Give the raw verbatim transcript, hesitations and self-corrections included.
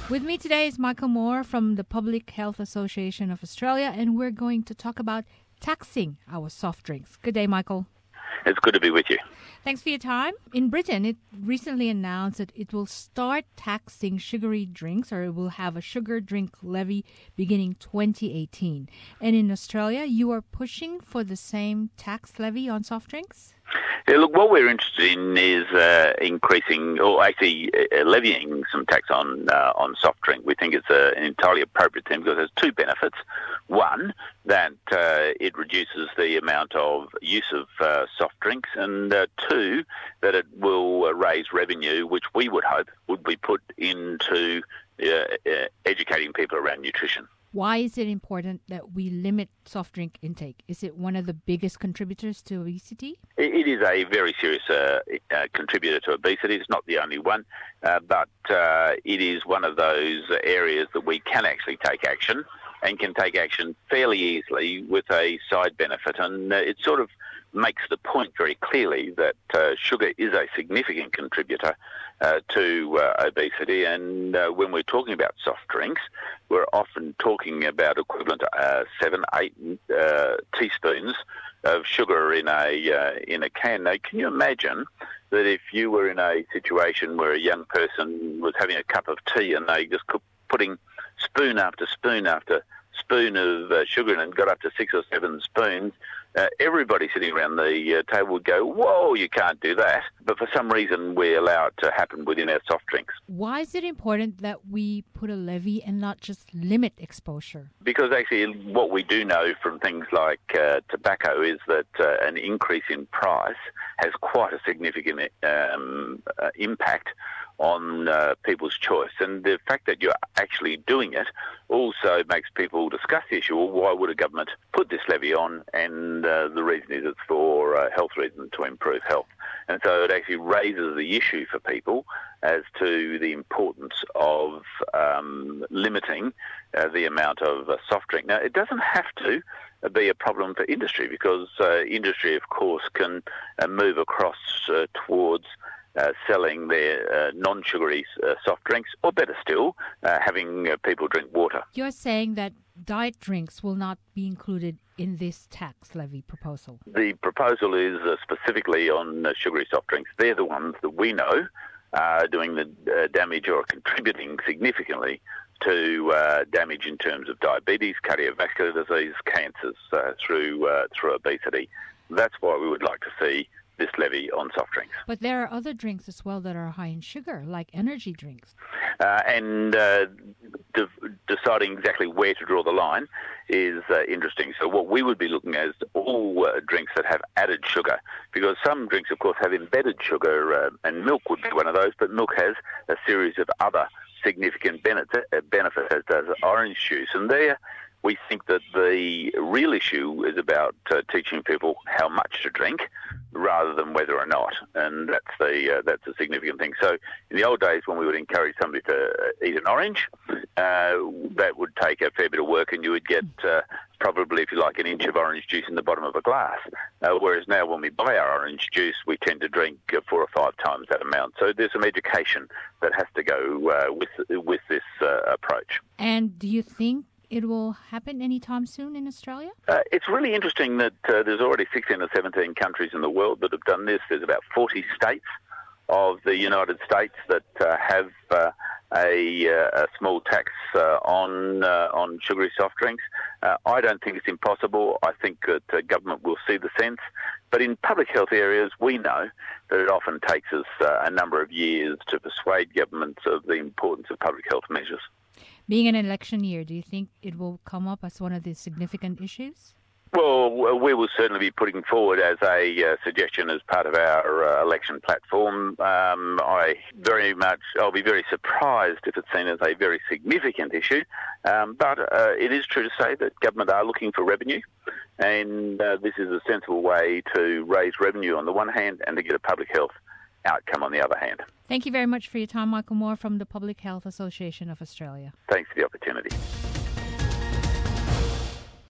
With me today is Michael Moore from the Public Health Association of Australia, and we're going to talk about taxing our soft drinks. Good day, Michael. It's good to be with you. Thanks for your time. In Britain, it recently announced that it will start taxing sugary drinks, or it will have a sugar drink levy beginning twenty eighteen. And in Australia, you are pushing for the same tax levy on soft drinks? Yeah, look, what we're interested in is uh, increasing, or actually uh, levying some tax on uh, on soft drink. We think it's a, an entirely appropriate thing because there's two benefits. One, that uh, it reduces the amount of use of uh, soft drinks, and uh, two, that it will uh, raise revenue, which we would hope would be put into uh, uh, educating people around nutrition. Why is it important that we limit soft drink intake? Is it one of the biggest contributors to obesity? It is a very serious uh, uh, contributor to obesity. It's not the only one, uh, but uh, it is one of those areas that we can actually take action and can take action fairly easily with a side benefit. And uh, it sort of makes the point very clearly that uh, sugar is a significant contributor uh, to uh, obesity. And uh, when we're talking about soft drinks, we're often talking about equivalent to uh, seven, eight uh, teaspoons of sugar in a uh, in a can. Now, can you imagine that if you were in a situation where a young person was having a cup of tea and they just kept putting spoon after spoon after spoon of uh, sugar in and got up to six or seven spoons, uh, everybody sitting around the uh, table would go, whoa, you can't do that. But for some reason, we allow it to happen within our soft drinks. Why is it important that we put a levy and not just limit exposure? Because actually what we do know from things like uh, tobacco is that uh, an increase in price has quite a significant um, uh, impact on uh, people's choice. And the fact that you're actually doing it also makes people discuss the issue. Well, why would a government put this levy on? And uh, the reason is it's for uh, health reasons, to improve health. And so it actually raises the issue for people as to the importance of um, limiting uh, the amount of uh, soft drink. Now, it doesn't have to be a problem for industry because uh, industry, of course, can uh, move across uh, towards Uh, selling their uh, non-sugary uh, soft drinks, or better still, uh, having uh, people drink water. You're saying that diet drinks will not be included in this tax levy proposal? The proposal is uh, specifically on uh, sugary soft drinks. They're the ones that we know are doing the uh, damage or contributing significantly to uh, damage in terms of diabetes, cardiovascular disease, cancers uh, through uh, through obesity. That's why we would like to see this levy on soft drinks. But there are other drinks as well that are high in sugar, like energy drinks. Uh, and uh, de- deciding exactly where to draw the line is uh, interesting. So what we would be looking at is all uh, drinks that have added sugar, because some drinks, of course, have embedded sugar, uh, and milk would be one of those, but milk has a series of other significant benefit, uh, benefits, as does orange juice. And there we think that the real issue is about uh, teaching people how much to drink rather than whether or not, and that's the uh, that's a significant thing. So in the old days, when we would encourage somebody to eat an orange, uh, that would take a fair bit of work, and you would get uh, probably, if you like, an inch of orange juice in the bottom of a glass. Uh, whereas now, when we buy our orange juice, we tend to drink uh, four or five times that amount. So there's some education that has to go uh, with with this uh, approach. And do you think it will happen anytime soon in Australia? Uh, it's really interesting that uh, there's already sixteen or seventeen countries in the world that have done this. There's about forty states of the United States that uh, have uh, a, uh, a small tax uh, on uh, on sugary soft drinks. Uh, I don't think it's impossible. I think that uh, government will see the sense. But in public health areas, we know that it often takes us uh, a number of years to persuade governments of the importance of public health measures. Being an election year, do you think it will come up as one of the significant issues? Well, we will certainly be putting forward as a uh, suggestion as part of our uh, election platform. Um, I very much, I'll be very surprised if it's seen as a very significant issue. Um, but uh, it is true to say that government are looking for revenue, and uh, this is a sensible way to raise revenue on the one hand and to get a public health outcome on the other hand. Thank you very much for your time, Michael Moore from the Public Health Association of Australia. Thanks for the opportunity.